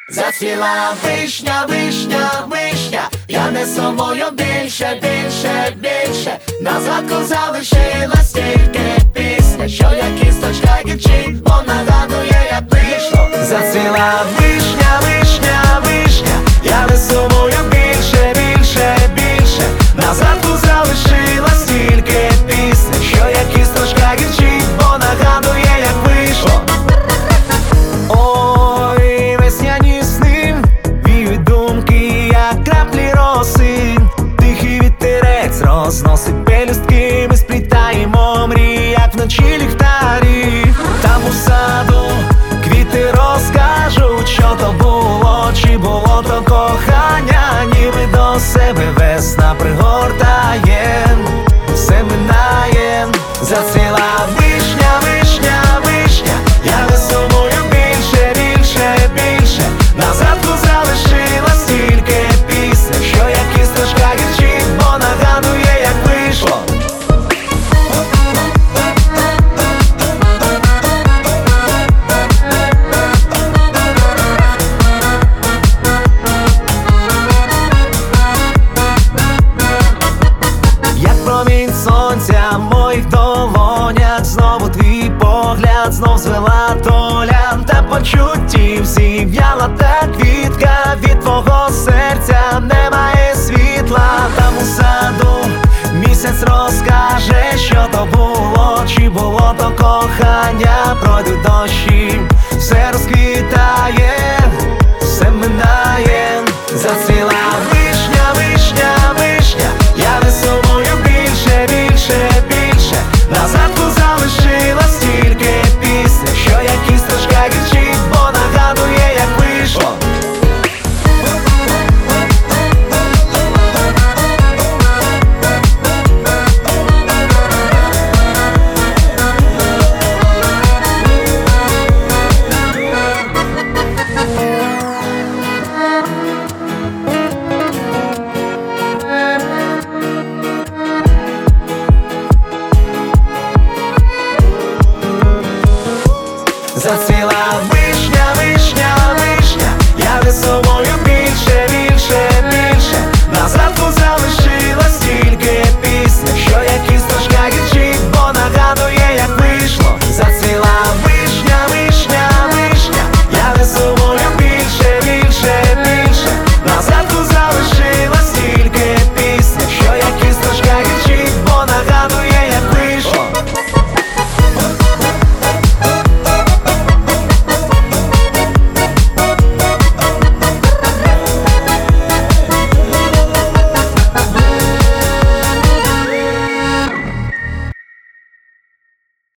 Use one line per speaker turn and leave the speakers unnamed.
Зацвіла вишня, вишня, вишня, я не сумую більше, більше, більше. На згадку залишилась тільки пісня, що як кісточка гірчить, бо нагадує, як вийшло. Зацвіла вишня, вишня, вишня, я не сумую більше, більше, більше. На згадку залишилась тільки пісня, що як кісточка гірчить, бо нагадує, як вийшло. Ой, весняні сни, віють думки, як краплі роси. Тихий вітерець розносить пелюстки, ми сплітаємо мрії, як вночі ліхтарі. Там у саду квіти розкажуть, що то було, чи було то кохання. Ніби до себе весна пригортає, все минає. Зацвіла вишня, вишня, вишня, я не сумую більше, більше, більше. На згадку залишилась тільки пісня, що як кісточка гірчить, бо нагадує, як вийшло. Як промінь сонця в моїх долонях, знову твій погляд знов звела доля. Та почуттів зів'яла та квітка, від твого серця немає світла. Там у саду місяць розкаже, що то було, чи було то кохання. Пройдуть дощі